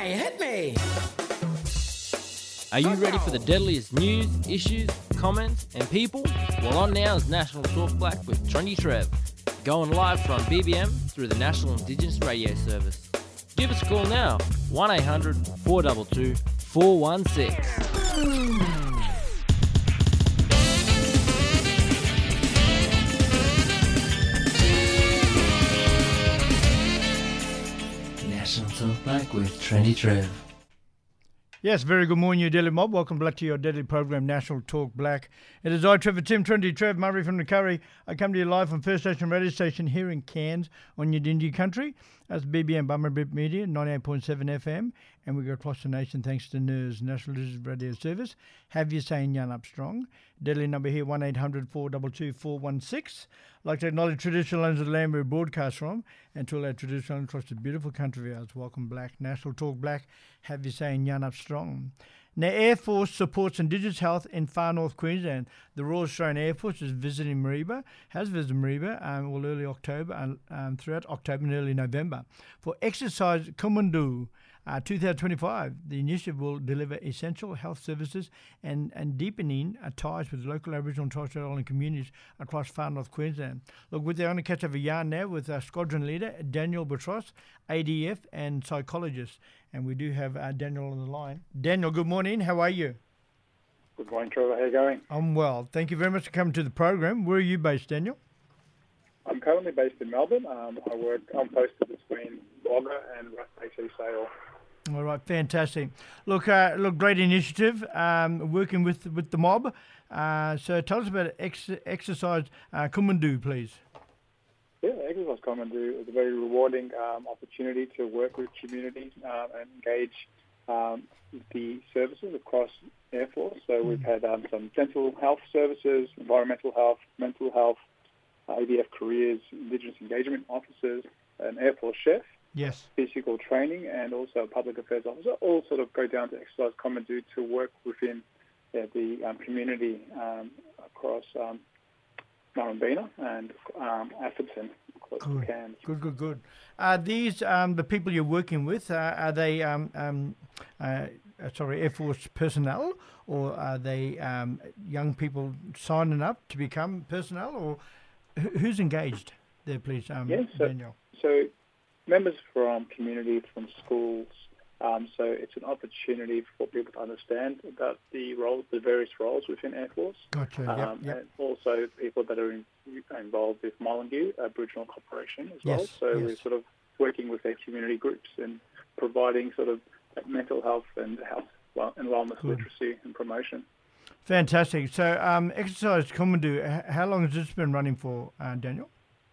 hit me. Are you ready for the deadliest news, issues, comments, and people? Well, on now is National Talk Black with Trendy Trev, going live from BBM through the National Indigenous Radio Service. Give us a call now, 1-800-422-416. National Talk Black with Trendy Trev. Yes, very good morning, you Deadly Mob. Welcome back to your deadly program, National Talk Black. It is I, Trevor Tim, Trendy Trev, Murray from the Curry. I come to you live from First Station Radio Station here in Cairns on Yidindi Country. That's BBM Bummerbip Media, 98.7 FM. And we go across the nation thanks to NIRS, National Digital Radio Service. Have you saying Yan Up Strong? Deadly number here, 1-800-422-416. I'd like to acknowledge traditional owners of the land we broadcast from and to all our traditional owners across the beautiful country of ours. Welcome Black, National Talk Black. Have you saying Yan Up Strong? Now, Air Force supports Indigenous health in far north Queensland. The Royal Australian Air Force is visiting Mareeba, has visited Mareeba early October, throughout October and early November. For Exercise Kumundu 2025, the initiative will deliver essential health services and deepening ties with local Aboriginal and Torres Strait Islander communities across far north Queensland. Look, we're going to catch up a yarn now with Squadron Leader Daniel Batros, ADF and psychologist. And we do have Daniel on the line. Daniel, good morning. How are you? Good morning, Trevor. How are you going? I'm well. Thank you very much for coming to the program. Where are you based, Daniel? I'm currently based in Melbourne. I'm posted between Wagga and AC Sale. All right, fantastic. Look, great initiative, working with the mob. So tell us about Exercise Kumundu, please. Yeah, Exercise Kumundu is a very rewarding opportunity to work with communities and engage the services across Air Force. So we've had some dental health services, environmental health, mental health, ADF careers, Indigenous engagement officers, an Air Force chef. Yes. Physical training and also a public affairs officer, all sort of go down to Exercise Kumundu to work within the community across Murrumbeena and Atherton, close to Cairns. Good. Are these the people you're working with? Are they Air Force personnel, or are they young people signing up to become personnel, or who's engaged there, please, Daniel? So members from community, from schools, so it's an opportunity for people to understand about the various roles within Air Force. Gotcha. Yep. And also people that are involved with Molyneux Aboriginal Corporation as well. So we're sort of working with their community groups and providing sort of mental health and and wellness literacy and promotion. Fantastic. So Exercise Kumundu, how long has this been running for, Daniel?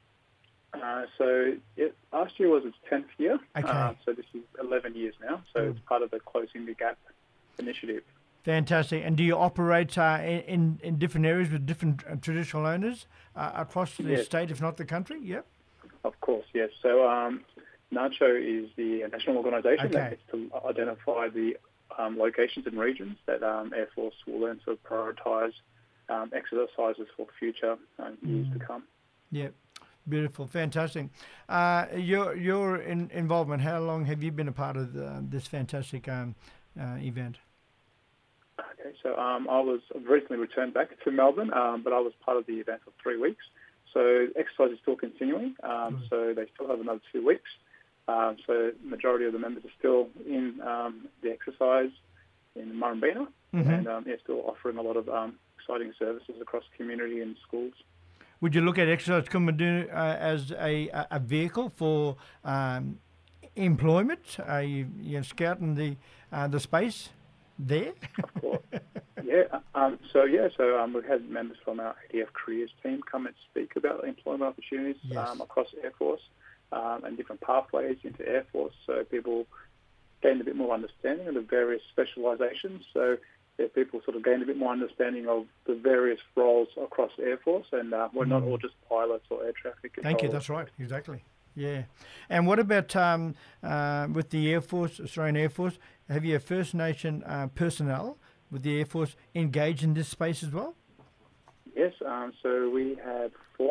Last year was its 10th year. Okay. So this is 11 years now. So it's part of the Closing the Gap initiative. Fantastic. And do you operate in different areas with different traditional owners across the state, if not the country? Yep. Of course, yes. So NACHO is the national organisation that gets to identify the locations and regions that Air Force will then sort of prioritise exercises for future years to come. Yep. Beautiful, fantastic. Your involvement, how long have you been a part of this fantastic event? Okay, so I was recently returned back to Melbourne, but I was part of the event for 3 weeks. So exercise is still continuing, so they still have another 2 weeks. So the majority of the members are still in the exercise in Murrumbeena, and they're still offering a lot of exciting services across community and schools. Would you look at Exercise Kumundu as a vehicle for employment? Are you scouting the space there? Of course. So we've had members from our ADF careers team come and speak about employment opportunities across Air Force and different pathways into Air Force, so people gain a bit more understanding of the various specialisations. So people sort of gain a bit more understanding of the various roles across Air Force, and we're not all just pilots or air traffic controllers. Thank you, that's right, exactly. Yeah. And what about with the Air Force, Australian Air Force, have you First Nation personnel with the Air Force engaged in this space as well? Yes, so we have 4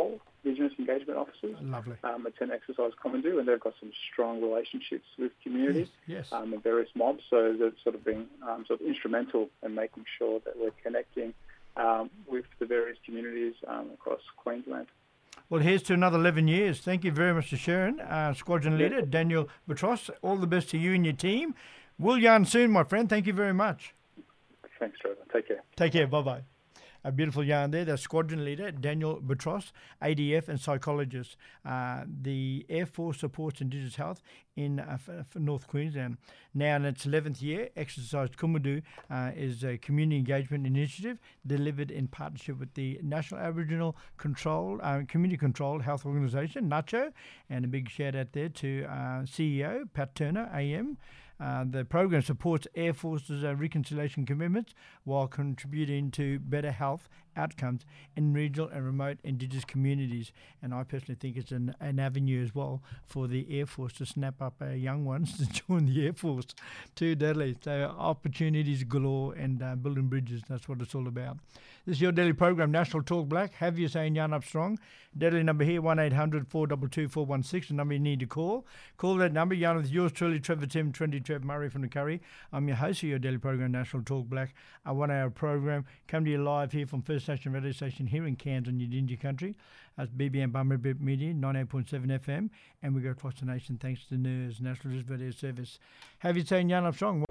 Indigenous engagement officers. Lovely. Attend Exercise Commandoo, and they've got some strong relationships with communities Yes. and various mobs. So they've sort of been sort of instrumental in making sure that we're connecting with the various communities across Queensland. Well, here's to another 11 years. Thank you very much for sharing. Squadron Leader Daniel Batros, all the best to you and your team. We'll yarn soon, my friend. Thank you very much. Thanks, Trevor. Take care. Take care. Bye-bye. A beautiful yarn there. The Squadron Leader, Daniel Batros, ADF and psychologist. The Air Force supports Indigenous health in North Queensland. Now in its 11th year, Exercise Commandoo is a community engagement initiative delivered in partnership with the National Aboriginal Community-Controlled Health Organisation, NACCHO, and a big shout out there to CEO Pat Turner, AM. The program supports Air Force's reconciliation commitments while contributing to better health outcomes in regional and remote Indigenous communities. And I personally think it's an avenue as well for the Air Force to snap up our young ones to join the Air Force too, deadly. So opportunities galore and building bridges, that's what it's all about. This is your daily program, National Talk Black. Have you saying Yarn Up Strong? Deadly number here, 1-800-422-416, the number you need to call. Call that number. Yarn with yours truly, Trevor Tim, Trendy Trev Murray from the Curry. I'm your host of your daily program, National Talk Black, a 1 hour program. Come to you live here from First Nation Radio Station here in Cairns on Yidinja Country. That's BBM Bummerbip Media, 98.7 FM. And we go across the nation thanks to NERS, National News Radio Service. Have you saying Yarn Up Strong?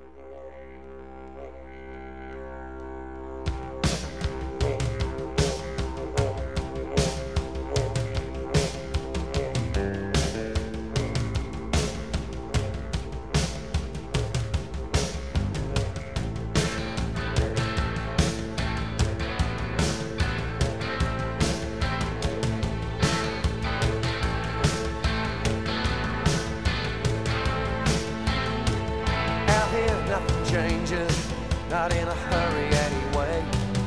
Not in a hurry anyway.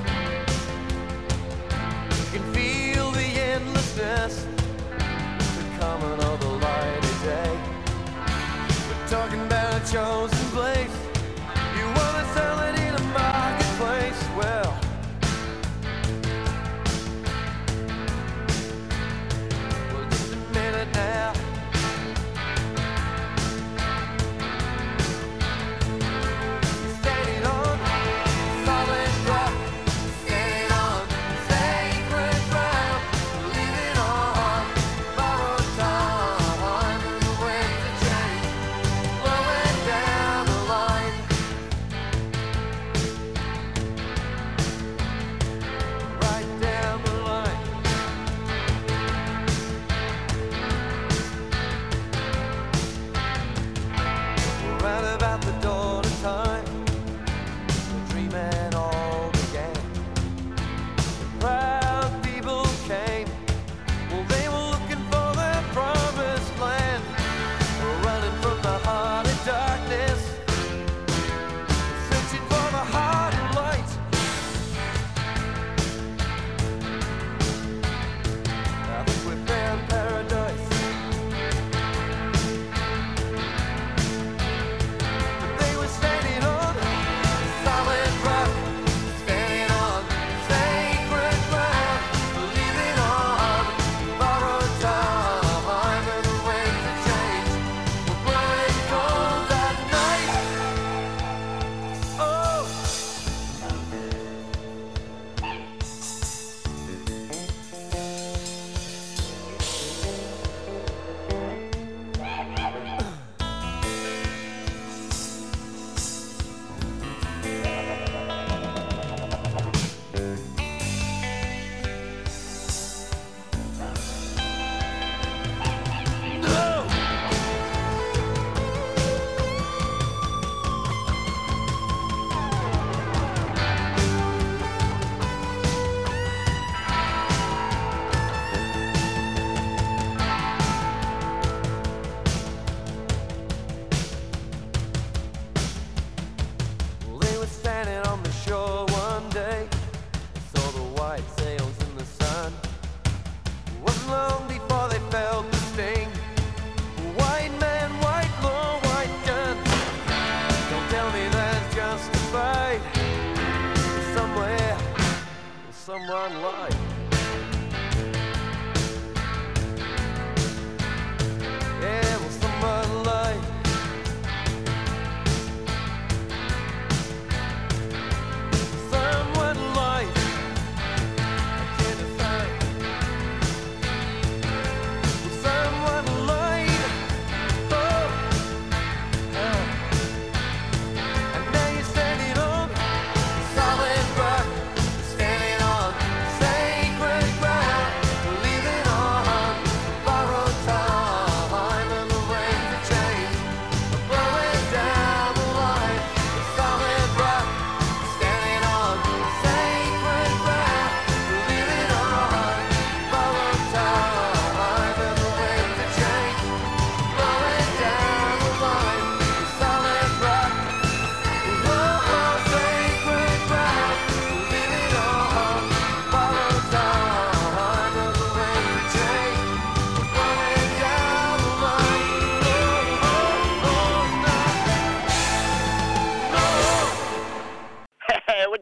You can feel the endlessness, the coming of the light of day. We're talking about a chosen place. You wanna sell it in a marketplace. Well, just a minute now.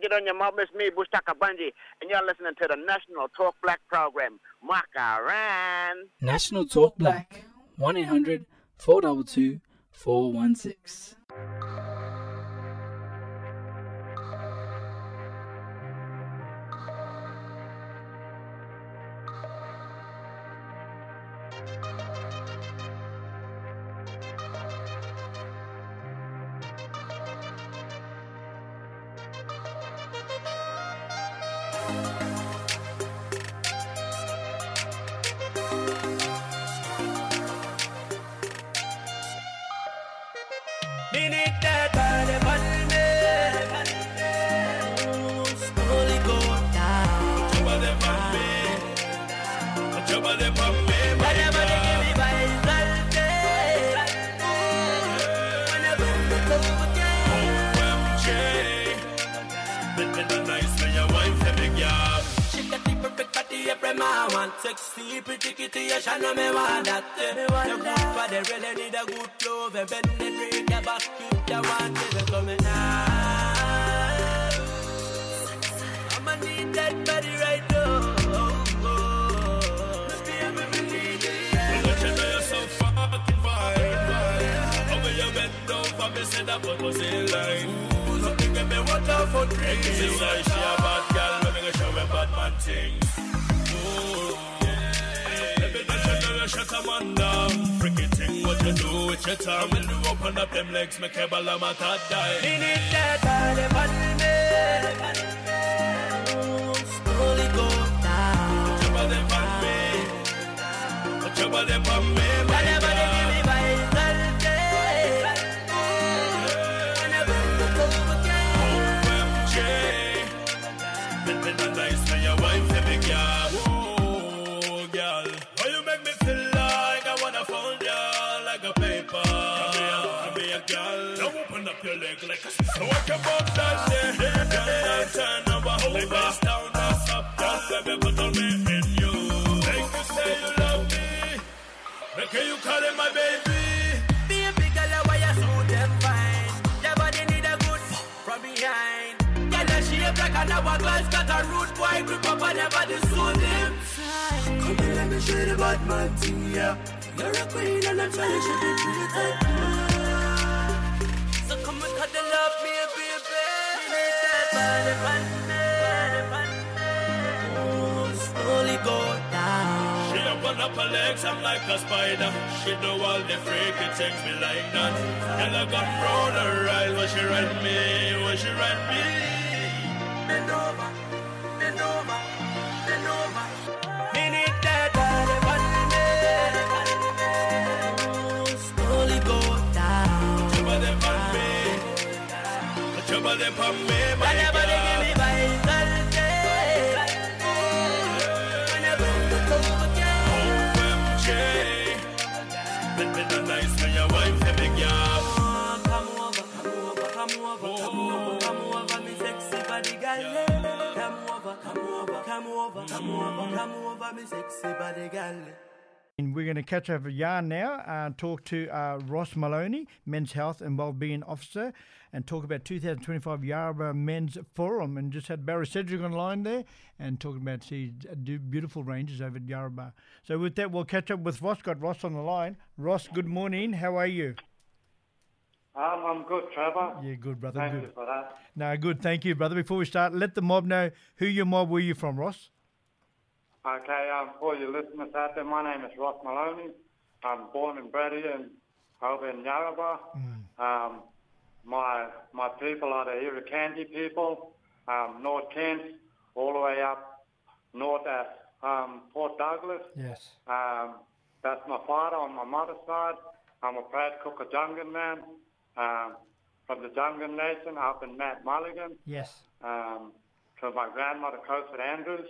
it on your mom. It's me, Bustaka Bunji, and you're listening to the National Talk Black program. Makaran. National Talk Black. 1-800-422-416. Sexy, pretty kitty, you shall know me want that. The good body really need a good love. And penetrate your back, keep your want to come in now. I'ma need that body right now. Baby, we need it. Look at you so fucking fine. Over your bend over, me say that what was in line. Something get me water for drink. She say she a bad girl, let me go show her bad man things. Shut a man down. Freaky thing what you do with your tongue. When you open up them legs, make a balamata die. Me need that body, body, slowly go down. Put your body on me. Put your body on me. Whatever they give me by whenever you come again. OMG. Let me not nice when your wife let me go. Your leg like a so I can bump that shit. Girl, turn over, hold face down, that's up. Girl, let me put on me in you. Make you say you love me. Make you call it my baby. Be a big girl, why you so damn fine? Your body need a good from behind. Girl, that shape like an hourglass, got a root boy grip up on your body so damn fine. Come here, let me show you the bad man thing, yeah. You're a queen and I'm trying to show you treated. So come and cuddle up me, baby. Need that body, slowly go down. She open up her legs, I'm like a spider. She do all the freaky things me like that. Girl, I got round her eyes, when she ride me, when she ride me. Bend over, bend over, bend over. Me need that body, slowly go down. Trouble upon me, my God. Whenever they give me vitality, whenever you come again. OMG, let me not nice when your wife let me go. Come over, come over, come over, come over, come over, me sexy body girl. Come over, come over, come over, come over, come over, me sexy body girl. We're going to catch up a yarn now, talk to Ross Maloney, Men's Health and Wellbeing Officer, and talk about 2025 Yarrabah Men's Forum. And just had Barry Cedric online there and talking about his beautiful ranges over at Yarrabah. So with that, we'll catch up with Ross. Got Ross on the line. Ross, good morning. How are you? I'm good, Trevor. Yeah, good, brother. Thank good. you for that. No, good. Thank you, brother. Before we start, let the mob know who your mob were you from, Ross? Okay, for your listeners out there, my name is Ross Maloney. I'm born and bred here over in Yarrabah. My people are the Irukandji people, North Kent, all the way up north at Port Douglas. Yes. That's my father on my mother's side. I'm a proud Cookajungan man from the Jungan Nation up in Mount Mulligan. Yes. To my grandmother, Crowfoot Andrews.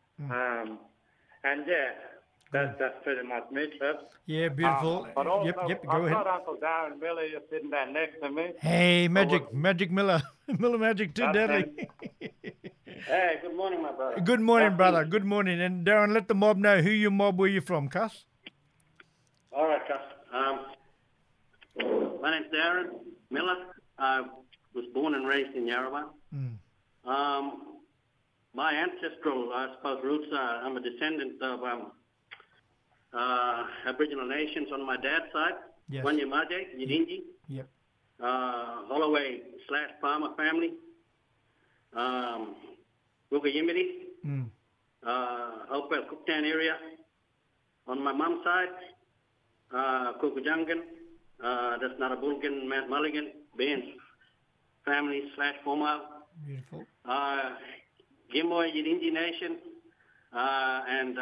And yeah, that's pretty much me, Trev. Yeah, beautiful. But also, Yep, go I've ahead. got Uncle Darren Miller sitting there next to me. Hey, Magic Miller. Miller Magic too, That's deadly. Hey, good morning, my brother. Good morning, That's brother. me. Good morning. And Darren, let the mob know who your mob were you from, Cuss? All right, Cuss. My name's Darren Miller. I was born and raised in Yarrabah. My ancestral, I suppose, roots are, I'm a descendant of Aboriginal nations on my dad's side. Yes. Wanyamaje, Yidinji. Yep. Holloway / Palmer family. Wugayimidi. Hopewell Cooktown area. On my mum's side, Kukujangan. That's not a Bulgan, Matt Mulligan. Baines family / Formal. Beautiful. Gimoy Yidinji Nation, and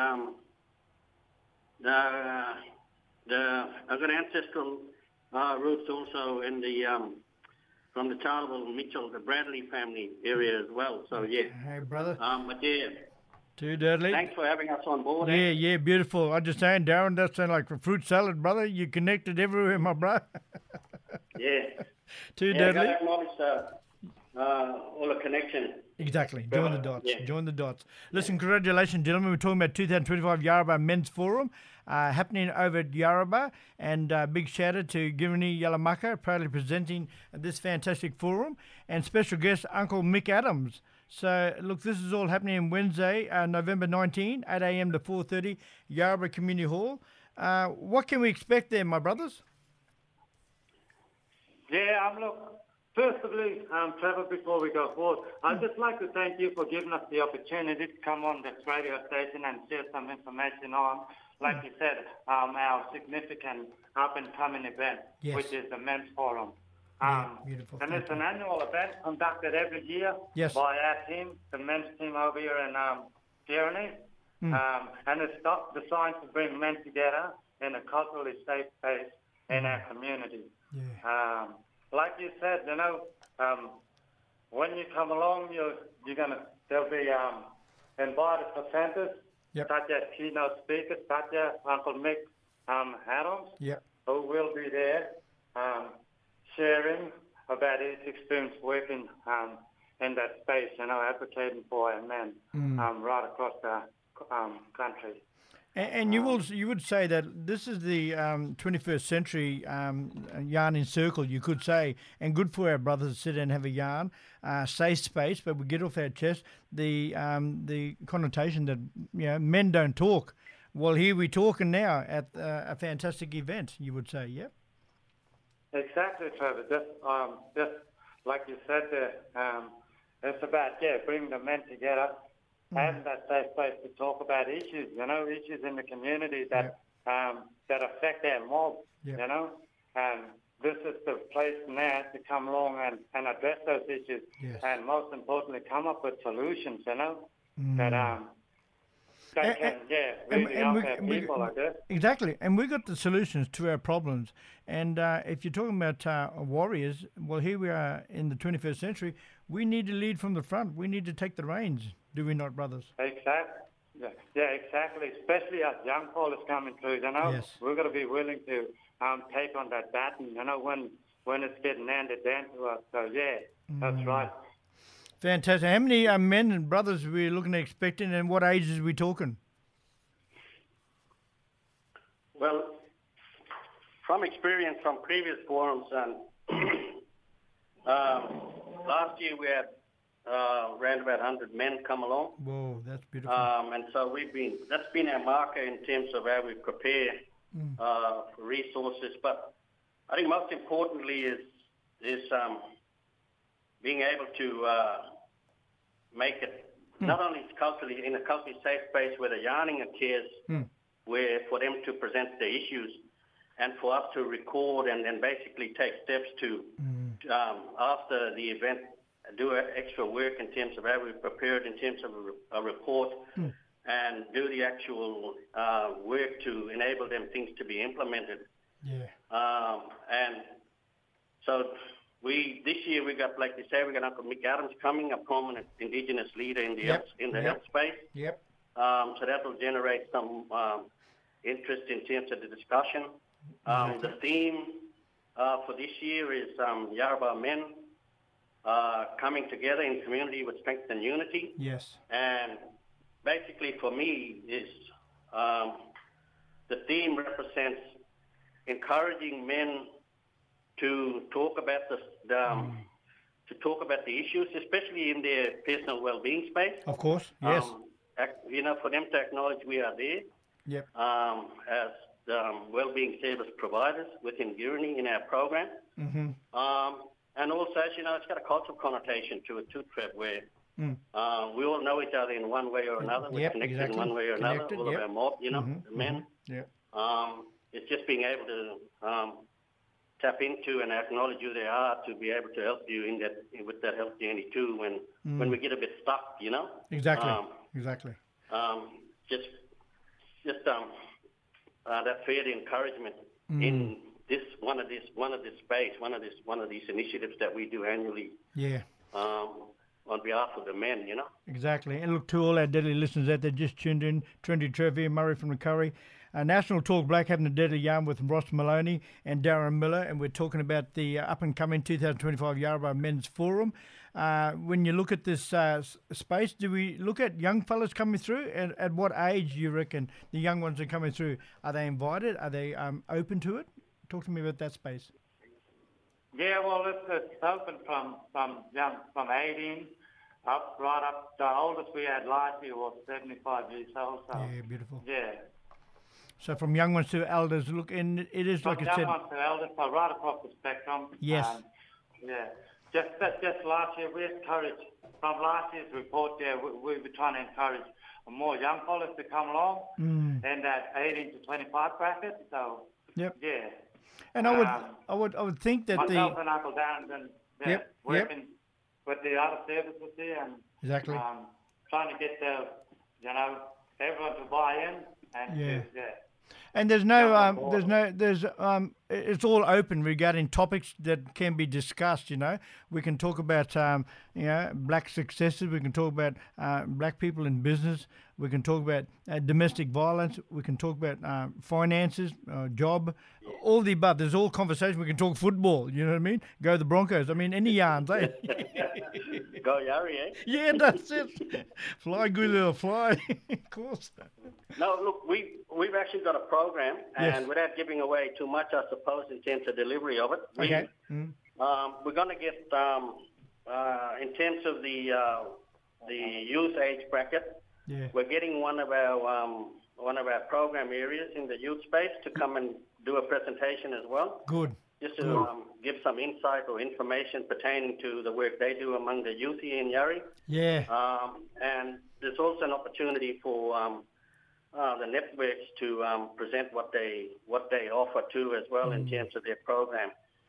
I got ancestral roots also in the from the Charleville, Mitchell, the Bradley family area as well. So yeah. Hey, brother. But yeah. Too deadly. Thanks for having us on board. Yeah, beautiful. I'm just saying, Darren, that sounds like a fruit salad, brother. You connected everywhere, my bro. Yeah. Too deadly. I got to acknowledge all the connection. Exactly. Join the dots. Yeah. Join the dots. Listen, congratulations, gentlemen. We're talking about 2025 Yarrabah Men's Forum happening over at Yarrabah. And big shout out to Girini Yalamaka, proudly presenting this fantastic forum. And special guest, Uncle Mick Adams. So, look, this is all happening on Wednesday, November 19, 8 a.m. to 4:30, Yarrabah Community Hall. What can we expect there, my brothers? Yeah, look, firstly, Trevor, before we go forward, I'd just like to thank you for giving us the opportunity to come on this radio station and share some information on, like you said, our significant up-and-coming event, which is the Men's Forum. Beautiful. And it's an annual event conducted every year by our team, the men's team over here in Pyrenees. And it's designed to bring men together in a culturally safe space in our community. Yeah. Like you said, when you come along, there'll be invited presenters, such as keynote speakers, such as Uncle Mick Adams, who will be there sharing about his experience working in that space, advocating for our men right across the country. And you would say that this is the 21st century yarning circle, you could say, and good for our brothers to sit and have a yarn, safe space, but we get off our chest the connotation that men don't talk. Well, here we're talking now at a fantastic event, you would say, yep. Exactly, Trevor. Just like you said there, it's about bringing the men together. Having that safe place to talk about issues, issues in the community that affect our mob, and this is the place now to come along and address those issues, and most importantly, come up with solutions, that can, really help our people, I guess. Exactly, and we got the solutions to our problems. And if you're talking about warriors, well, here we are in the 21st century. We need to lead from the front. We need to take the reins, do we not, brothers? Exactly. Yeah, exactly. Especially as young callers coming through, we're going to be willing to take on that baton, when it's getting handed down to us. So, that's right. Fantastic. How many men and brothers are we looking at expecting, and what ages are we talking? Well, from experience from previous forums, and last year we had around about 100 men come along. Whoa, that's beautiful. And so that's been our marker in terms of how we prepare for resources. But I think most importantly is being able to make it not only culturally in a culturally safe space where the yarning occurs, where for them to present their issues, and for us to record and basically take steps to after the event do extra work in terms of how we prepared in terms of a report and do the actual work to enable them things to be implemented. And so this year we got, like they say, we got Uncle Mick Adams coming, a prominent Indigenous leader in the health space. So that will generate some interest in terms of the discussion. The theme for this year is Yarrabah men coming together in community with strength and unity. And basically for me is the theme represents encouraging men to talk about to talk about the issues, especially in their personal well-being space. Of course, yes. For them to acknowledge we are there. Yep. As well-being service providers within Gurani in our program. Mm-hmm. And also, as you know, it's got a cultural connotation to it too, Trev, where we all know each other in one way or another. We're connected in one way or another. All of our mob, the men. Yeah. It's just being able to tap into and acknowledge who they are to be able to help you with that health journey too when we get a bit stuck, Exactly. Exactly. Just that further encouragement in one of these initiatives that we do annually. Yeah. On behalf of the men, Exactly. And look, to all our deadly listeners out there just tuned in, Trendy Trev here, Murray from the Curry. National Talk Black having a deadly yarn with Ross Maloney and Darren Miller, and we're talking about the up-and-coming 2025 Yarrabah Men's Forum. When you look at this space, do we look at young fellas coming through? At what age do you reckon the young ones are coming through? Are they invited? Are they open to it? Talk to me about that space. Yeah, well, it's open from 18 right up. The oldest we had last year was 75 years old. So, yeah, beautiful. Yeah. So from young ones to elders, look, and it is like I said. From young ones to elders, so right across the spectrum. Yes. Yeah. Just last year, we encouraged, from last year's report there, we were trying to encourage more young fellas to come along in that 18 to 25 bracket. So, yep. Yeah. And I would think that myself and Uncle Darren been working with the other services there and exactly trying to get everyone to buy in and And there's it's all open regarding topics that can be discussed. We can talk about black successes. We can talk about black people in business. We can talk about domestic violence. We can talk about finances, job, all the above. There's all conversation. We can talk football. You know what I mean? Go the Broncos. I mean, any yarns, eh? Go Yarri, eh? Yeah, that's it. Fly, good little fly. Of course. No, look, we've actually got a program, and without giving away too much, I suppose, in terms of delivery of it, we're going to get, in terms of the youth age bracket, we're getting one of our program areas in the youth space to come and do a presentation as well. Good. Just to give some insight or information pertaining to the work they do among the youth here in Yarri. Yeah. And there's also an opportunity for the networks to present what they offer too as well in terms of their program.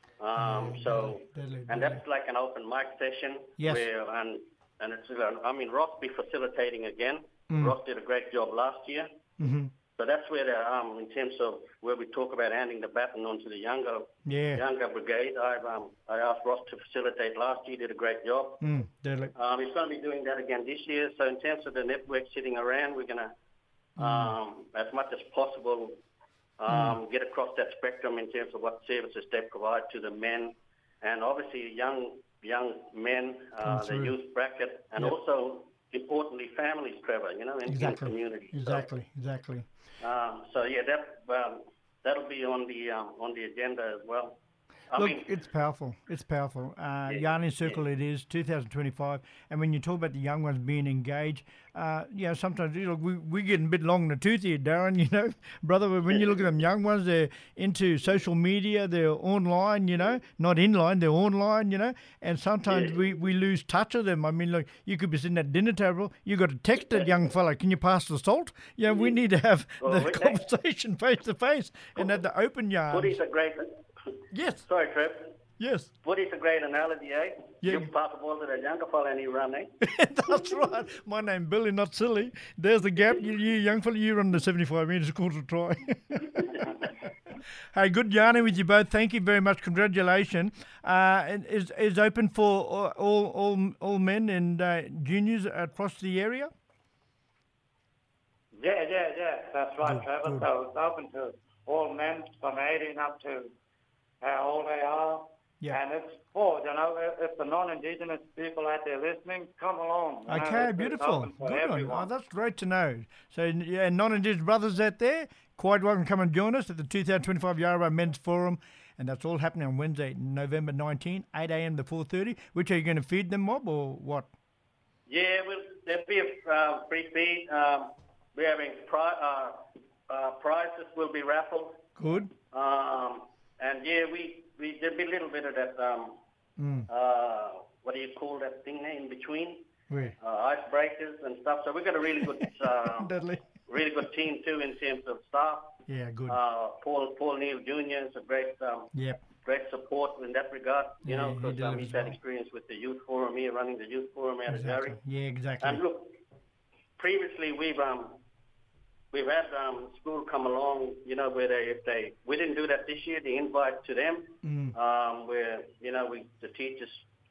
And that's like an open mic session. Yes. Where and it's Ross be facilitating again. Ross did a great job last year. Mm-hmm. So that's where in terms of where we talk about handing the baton on to the younger brigade. I asked Ross to facilitate last year. Did a great job. Deadly. He's going to be doing that again this year. So in terms of the network sitting around, we're going to as much as possible, get across that spectrum in terms of what services they provide to the men, and obviously young men, the youth bracket, and also importantly families, Trevor. In the community. Exactly. So yeah, that'll be on the agenda as well. It's powerful. Yarning Circle it is, 2025. And when you talk about the young ones being engaged, sometimes we're getting a bit long in the tooth here, Darren, brother. When you look at them young ones, they're into social media, they're online, not inline, they're online, and sometimes we lose touch of them. I mean, look, you could be sitting at dinner table, you got to text that young fella, can you pass the salt? We need to have the conversation face to face and at the open yarn. Footy's a great... Yes. Sorry, Trev. Yes. Footy's a great analogy, eh? Yeah. You pass the ball to the younger fella and he run, eh? That's right. My name Billy, not silly. There's the gap. You young fella, you run the 75 metres, quarter try. Hey, good yarning with you both. Thank you very much. Congratulations. Is open for all men and juniors across the area? Yeah. That's right, Trevor. Good. So it's open to all men from 18 up to how old they are. Yeah. And it's for, if the non-Indigenous people out there listening, come along. Okay, beautiful. Good one. Oh, that's great to know. So, non-Indigenous brothers out there, quite welcome to come and join us at the 2025 Yarrabah Men's Forum. and that's all happening on Wednesday, November 19, 8 a.m. to 4:30. Which are you going to feed them, Mob, or what? Yeah, there'll be a free feed. We're having prizes will be raffled. Good. And yeah, there'll be a little bit of that. What do you call that thing there in between? Icebreakers and stuff. So we've got a really good, really good team too in terms of staff. Yeah, good. Paul Neal Jr. is a great, great support in that regard. You know, because he's had experience with the youth forum here, running the youth forum out of Derry. Yeah, exactly. And look, previously we've had school come along, you know, where we didn't do that this year. The invite to them, where you know the teachers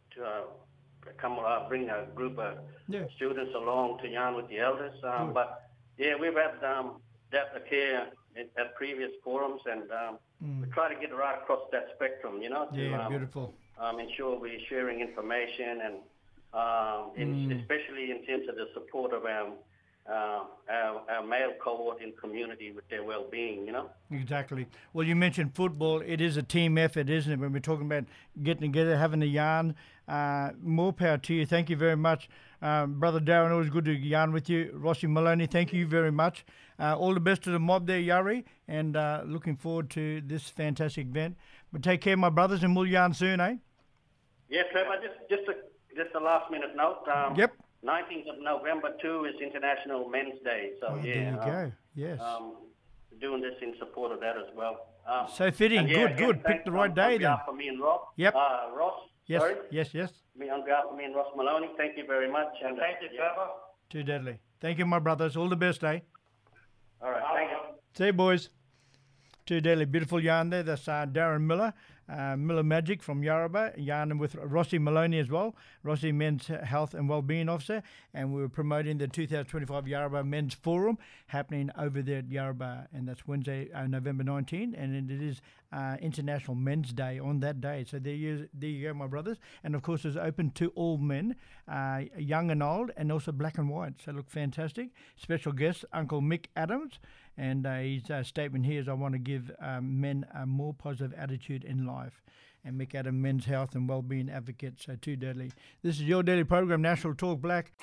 bring a group of students along to yarn with the elders. But yeah, we've had that occur at previous forums, and we try to get right across that spectrum, you know, to beautiful. Ensure we're sharing information and especially in terms of the support of our male cohort in community with their well-being, you know. Exactly. Well, you mentioned football. It is a team effort, isn't it? When we're talking about getting together, having a yarn, more power to you. Thank you very much. Brother Darren, always good to yarn with you. Rossi Maloney, thank you very much. All the best to the mob there, Yari, and looking forward to this fantastic event. But take care, my brothers, and we'll yarn soon, eh? Yeah, Trevor, just a last-minute note. 19th of November, too, is International Men's Day. So, there you go. Yes. Doing this in support of that as well. So fitting. Good. Pick the right day then. On behalf of me and Ross. Yep. Ross. Yes. Sorry. Yes. On behalf of me and Ross Maloney, thank you very much. And thank you, Trevor. Too deadly. Thank you, my brothers. All the best, eh? All right. Thank you. See you, boys. Too deadly. Beautiful yarn there. That's Darren Miller. Miller Magic from Yarrabah, yarning with Rossi Maloney as well, Rossi Men's Health and Wellbeing Officer, and we were promoting the 2025 Yarrabah Men's Forum happening over there at Yarrabah, and that's Wednesday, November 19, and it is International Men's Day on that day. So there you go, my brothers, and of course it's open to all men, young and old, and also black and white. So look, fantastic. Special guest, Uncle Mick Adams. And his statement here is, I want to give men a more positive attitude in life. And Mick Adams, Men's Health and Wellbeing Advocate. So too deadly. This is your daily program, National Talk Black.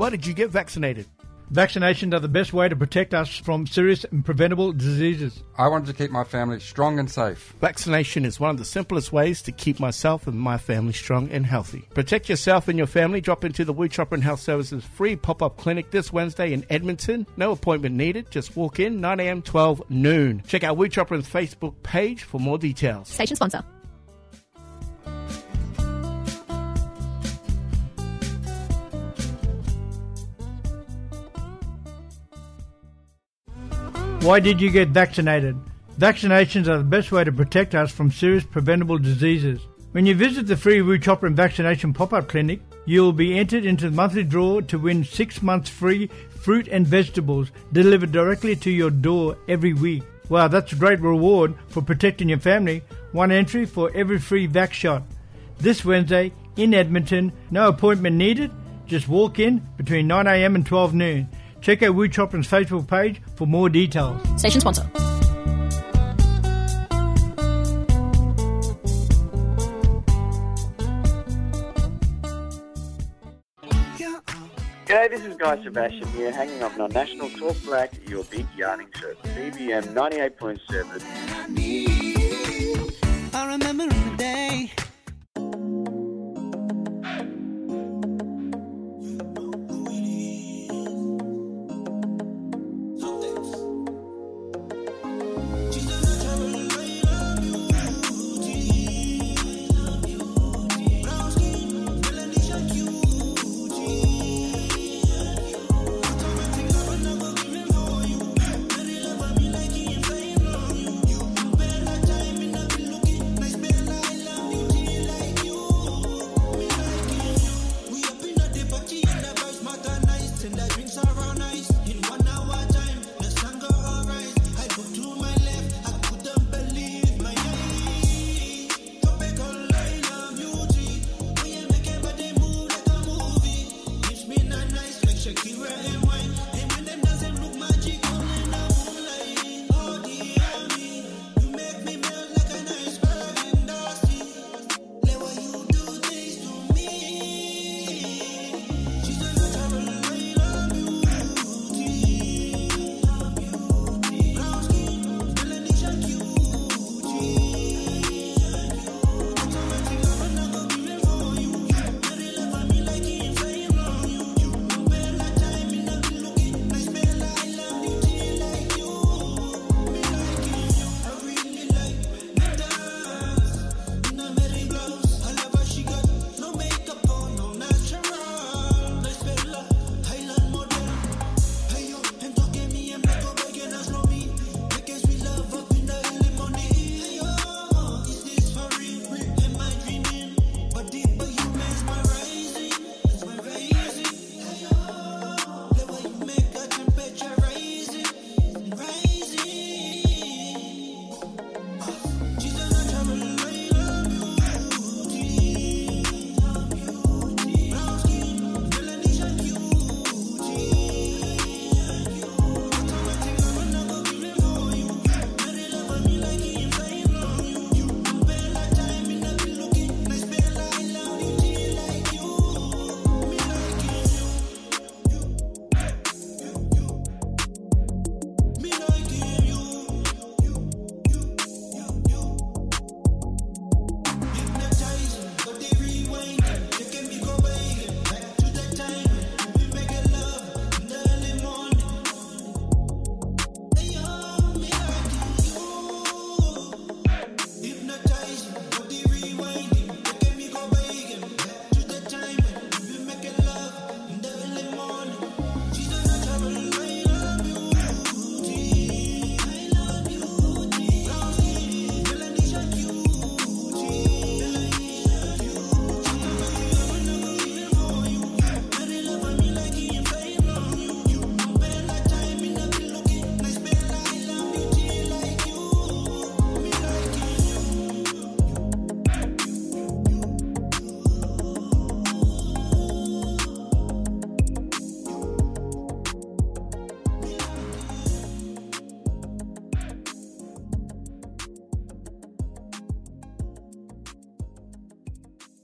Why did you get vaccinated? Vaccinations are the best way to protect us from serious and preventable diseases. I wanted to keep my family strong and safe. Vaccination is one of the simplest ways to keep myself and my family strong and healthy. Protect yourself and your family. Drop into the Wuchopran Health Services free pop-up clinic this Wednesday in Edmonton. No appointment needed. Just walk in 9 a.m, 12 noon. Check out Wuchopran's Facebook page for more details. Station sponsor. Why did you get vaccinated? Vaccinations are the best way to protect us from serious preventable diseases. When you visit the free Wuchopran Vaccination Pop-Up Clinic, you will be entered into the monthly draw to win 6 months free fruit and vegetables delivered directly to your door every week. Wow, that's a great reward for protecting your family. One entry for every free vac shot. This Wednesday in Edmonton, no appointment needed. Just walk in between 9 a.m. and 12 noon. Check out Wuchopran's Facebook page for more details. Station sponsor. G'day, this is Guy Sebastian here, hanging up on National Talk Black, your big yarning show. BBM 98.7. I remember in the day.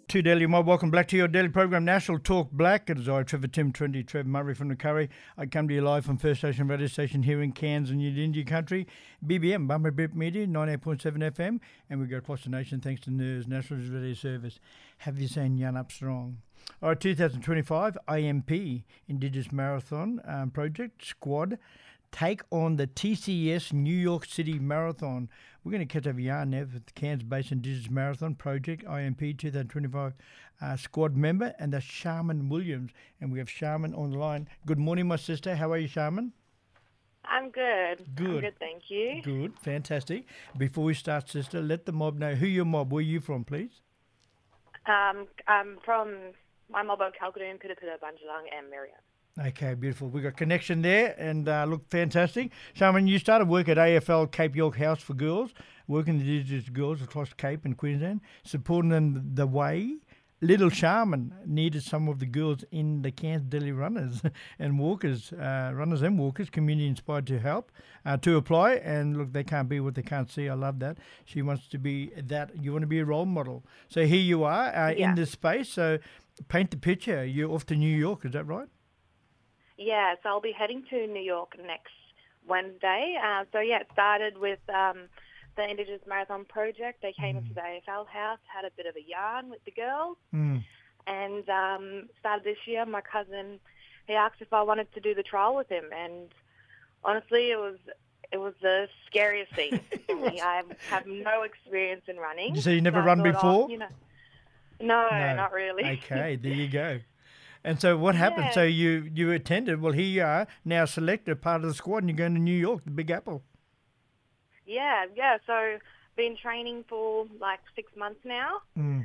To Daily Mob, welcome back to your daily program, National Talk Black. It is I, Trevor Tim, Trev Murray from the Curry. I come to you live from First Station Radio Station here in Cairns and Yidinji Country, BBM, Bumper Bip Media, 98.7 FM, and we go across the nation thanks to NERS, National Radio Service. Have you seen Yan Up Strong? All right, 2025 IMP, Indigenous Marathon Project, Squad, take on the TCS New York City Marathon. We're going to catch up a yarn now with the Cairns-based Indigenous Marathon Project, IMP 2025 squad member, and that's Sharman Williams. And we have Sharman on the line. Good morning, my sister. How are you, Sharman? I'm good. Good. I'm good, thank you. Good, fantastic. Before we start, sister, let the mob know who your mob. Where are you from, please? I'm from my mob of Kalkadoon, Pitapita, Bunjalung, and Miriam. Okay, beautiful. We've got connection there and look fantastic. Sharman, you started work at AFL Cape York House for Girls, working with Indigenous girls across Cape and Queensland, supporting them the way little Sharman needed some of the girls in the Cairns Daily runners and walkers, community inspired to help, to apply. And look, they can't be what they can't see. I love that. She wants to be that. You want to be a role model. So here you are in this space. So paint the picture. You're off to New York, is that right? Yeah, so I'll be heading to New York next Wednesday. It started with the Indigenous Marathon Project. They came into the AFL house, had a bit of a yarn with the girls, and started this year. My cousin, he asked if I wanted to do the trial with him, and honestly, it was the scariest thing for me. I have no experience in running. So you never run before? No, not really. Okay, there you go. And so what happened? Yeah. So you attended. Well, here you are, now selected, part of the squad, and you're going to New York, the Big Apple. Yeah. So been training for like 6 months now.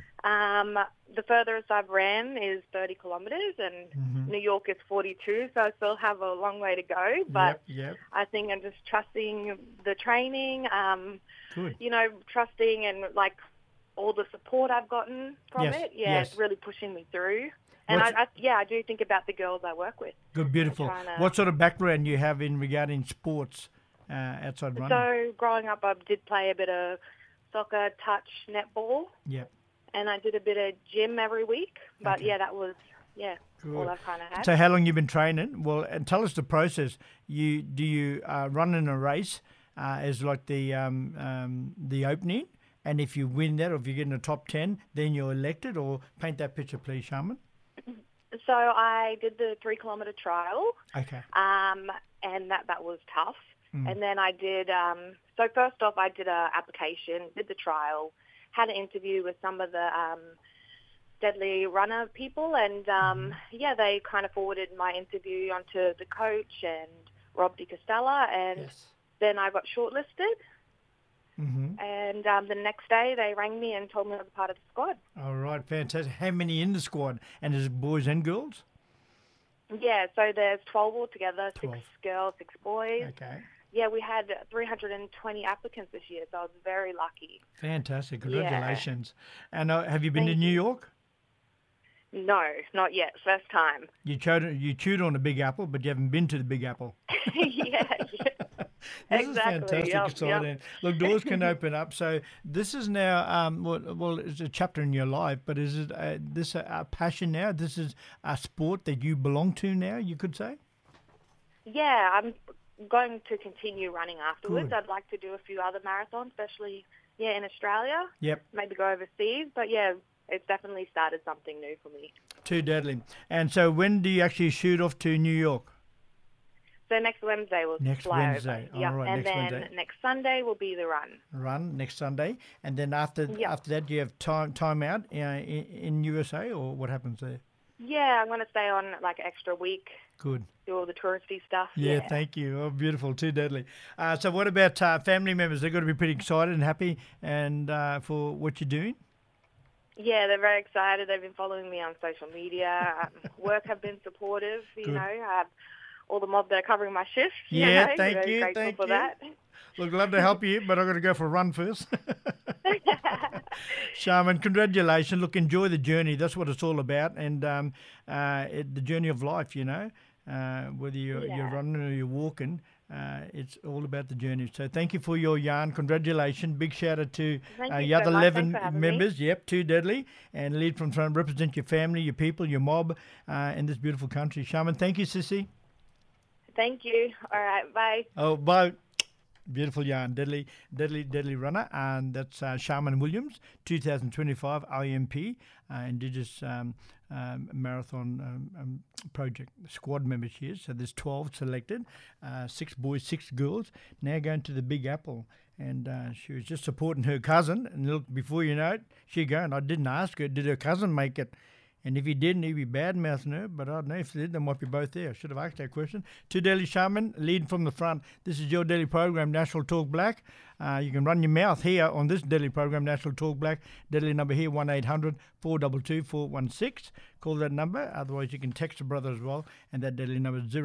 The furthest I've ran is 30 kilometres, and New York is 42, so I still have a long way to go. But yep. I think I'm just trusting the training, Good. trusting and like all the support I've gotten from it. Yeah, it's really pushing me through. And I do think about the girls I work with. Good, beautiful. What sort of background you have in regarding sports outside running? So growing up, I did play a bit of soccer, touch, netball. Yep. And I did a bit of gym every week. But that was Good. all I kind of had. So how long you been training? Well, and tell us the process. Do you run in a race as like the opening? And if you win that, or if you get in the top 10, then you're elected? Or paint that picture, please, Sharman. So I did the 3 kilometre trial. Okay. And that was tough. And then I did, so first off, I did an application, did the trial, had an interview with some of the Deadly Runner people, and they kind of forwarded my interview onto the coach and Rob DiCostella, and then I got shortlisted. And the next day they rang me and told me I was part of the squad. All right, fantastic. How many in the squad? And is it boys and girls? Yeah, so there's 12 altogether, 12. 6 girls, 6 boys. Okay. Yeah, we had 320 applicants this year, so I was very lucky. Fantastic. Congratulations. Yeah. And have you been to New York? No, not yet. First time. You chewed on the Big Apple, but you haven't been to the Big Apple. Yeah. This is fantastic, exciting. Look, doors can open up. So this is now, well, it's a chapter in your life, but is it this a passion now? This is a sport that you belong to now, you could say? Yeah, I'm going to continue running afterwards. Good. I'd like to do a few other marathons, especially, in Australia. Yep. Maybe go overseas. But, it's definitely started something new for me. Too deadly. And so when do you actually shoot off to New York? So next Wednesday we'll fly Wednesday. over. All right, and next then Wednesday. next Sunday will be the run. Run next Sunday, and then after that, you have time out in USA, or what happens there? Yeah, I'm going to stay on like an extra week. Good. Do all the touristy stuff. Yeah, thank you. Oh, beautiful, too deadly. So what about family members? They've got to be pretty excited and happy and for what you're doing? Yeah, they're very excited. They've been following me on social media. Work have been supportive, you know. I have all the mob that are covering my shifts. Yeah, very grateful for that. Look, love to help you, but I've got to go for a run first. Sharman, congratulations. Look, enjoy the journey. That's what it's all about. And the journey of life, whether you're running or you're walking, it's all about the journey. So thank you for your yarn. Congratulations. Big shout out to Thank your you other so much. 11 Thanks for having members. me. Yep, too deadly. And lead from front, represent your family, your people, your mob in this beautiful country. Shaman, thank you, Sissy. Thank you. All right, bye. Oh, bye. Beautiful yarn, deadly runner, and that's Shaman Williams, 2025 IMP, Indigenous Marathon Project squad member she is. So there's 12 selected, 6 boys, 6 girls. Now going to the Big Apple, and she was just supporting her cousin. And look, before you know it, she going. I didn't ask her, did her cousin make it? And if he didn't, he'd be bad-mouthing her. But I don't know if they did, they might be both there. I should have asked that question. To Delhi Shaman, leading from the front. This is your daily program, National Talk Black. You can run your mouth here on this daily program, National Talk Black. Daily number here, 1-800-422-416. Call that number. Otherwise, you can text a brother as well. And that daily number is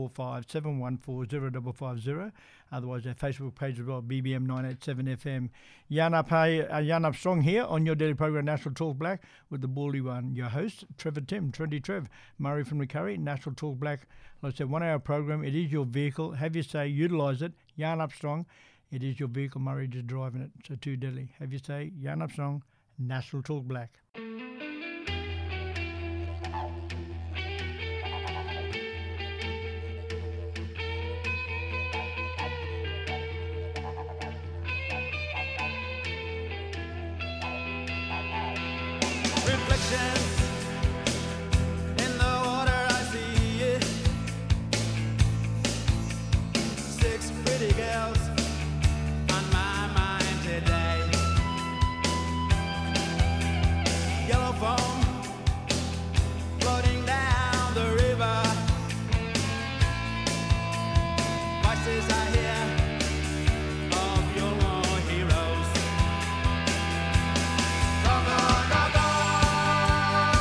0457140550. Otherwise, our Facebook page as well, BBM 987 FM. Yarn Up Strong here on your daily program, National Talk Black, with the baldy one, your host, Trevor Tim, Trendy Trev, Murray from the Curry, National Talk Black. Like I said, 1 hour program. It is your vehicle. Have your say, utilise it. Yarn Up Strong. It is your vehicle, Murray, just driving it. So too deadly. Have your say, Yarn Up Strong, National Talk Black. Reflections in the water, I see it. 6 pretty girls on my mind today. Yellow foam floating down the river. Voices I hear of your war heroes. Go, go, go, go.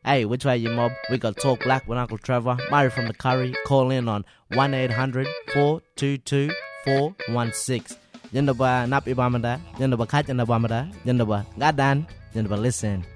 Hey, which way you mob? We got Talk Black with Uncle Trevor. Murray from the Curry. Call in on 1-800-422-416. Yandaba napi bamada. Yandaba kat yandaba bamada. Yandaba gadan. Yandaba listen.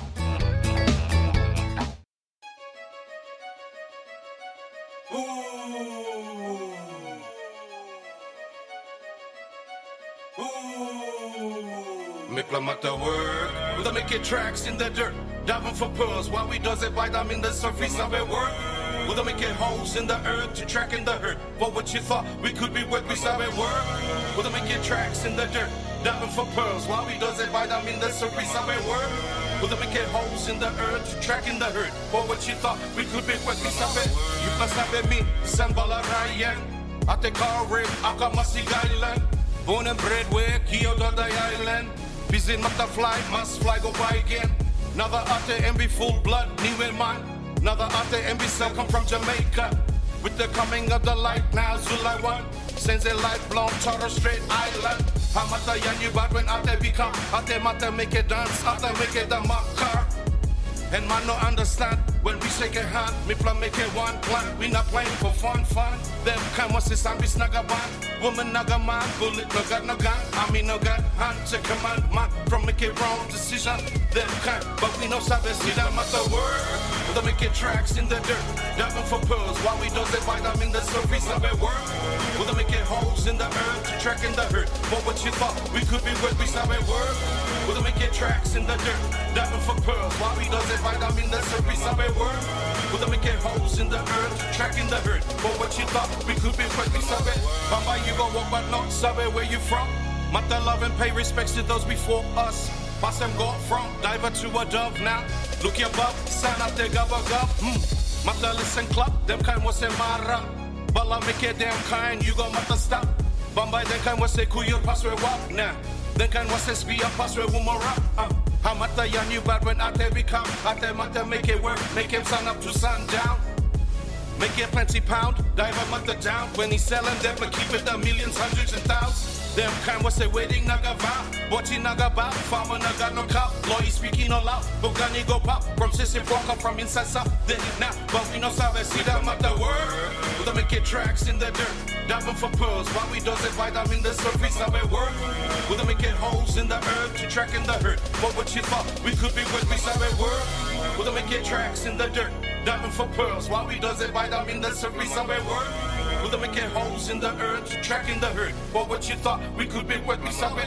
Miplamata work. We'll make it tracks in the dirt. Diving for pearls while we does it by them in the surface of it work. We'll make it holes in the earth to track in the hurt. For what you thought we could be with, we saw it work. We'll make it tracks in the dirt. Diving for pearls while we does it by them in the surface of it work. We'll make it holes in the earth to track in the hurt. For what you thought we could be with, we saw it. You must have me, Sambala Ryan. At the car rip, Akamasi Island. Born and bred where Kyoto the island. Busy not to fly, must fly go by again. Another ate and be full blood, new in mind. Another ate and be cell come from Jamaica. With the coming of the light, now Zulai one. Sends a light blown Torres Strait Island. Hamata yanyu bad when ate become. Ate mata make it dance, ate make it the makar. And man no understand when we shake a hand, me plan make it one plan. We not playing for fun. Them kind was this and we snag a band. Woman naga man, bullet no got no gun. I mean no gun, hand to command man. From make it wrong decision, them kind. But we know sabe see them at the word. We'll make it tracks in the dirt. Diving for pearls while we does it by them in the surface of it work. We'll make it holes in the earth to track in the hurt. But what you thought we could be with, we sabe it work. We'll make it tracks in the dirt. Diving for pearls while we does it by them in the surface of it work. We'll make it holes in the earth to track in the hurt. But what you thought we could be with, we sabe. Bamba you go walk but not sabe where you from. Mata love and pay respects to those before us. Pass them go from diver to a dove now. Look your above, sign up the gabba gub. Mata listen club, them kind was a mara. Bala make it damn kind, you go mata stop. Bamba them kind was a kuyor pass we walk now. Them kind was a spear pass we woman rap. Hamata yan you bad when ate become. Ate mata make it work, make him sun up to sundown. Make it plenty pound, diver mata down. When he's selling them, but keep it the millions, hundreds and thousands. Them kind was a waiting naga vow. Boti naga bow, farmer naga no cow. Lawyer speaking all out, Bogani go pop. From Sissy Walker from inside south. Then now, but we know Sabe see them at the word. We'll make it tracks in the dirt. Diving for pearls while we does it by them in the surface of it work. We'll make it holes in the earth to track in the hurt. But what you thought we could be with, we Sabe work. We'll make it tracks in the dirt. Diving for pearls while we does it by them in the surface of it work. We'll make it holes in the earth to track in the hurt. But what you thought we could be with, we Sabe.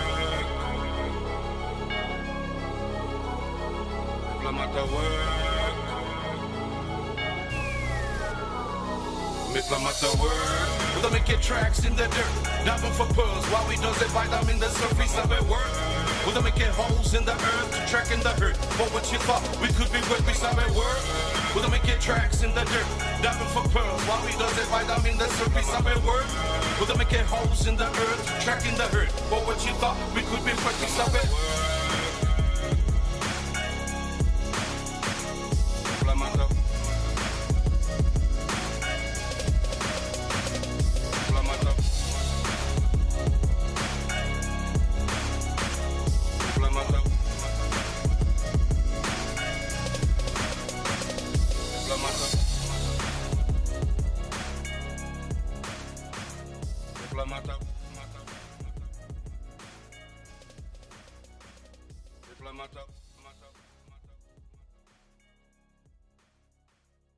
Miplamata work. Miplamata work. We'll make it tracks in the dirt. Diving for pearls while we does it by them in the surface of it work. We'll make it holes in the earth to track in the hurt. But what you thought we could be with, we Sabe work. We'll make it tracks in the dirt. Diving for pearls while we does it by them in the surface of it work. We'll make it holes in the earth to track in the hurt. But what you thought we could be with, we Sabe. Mata.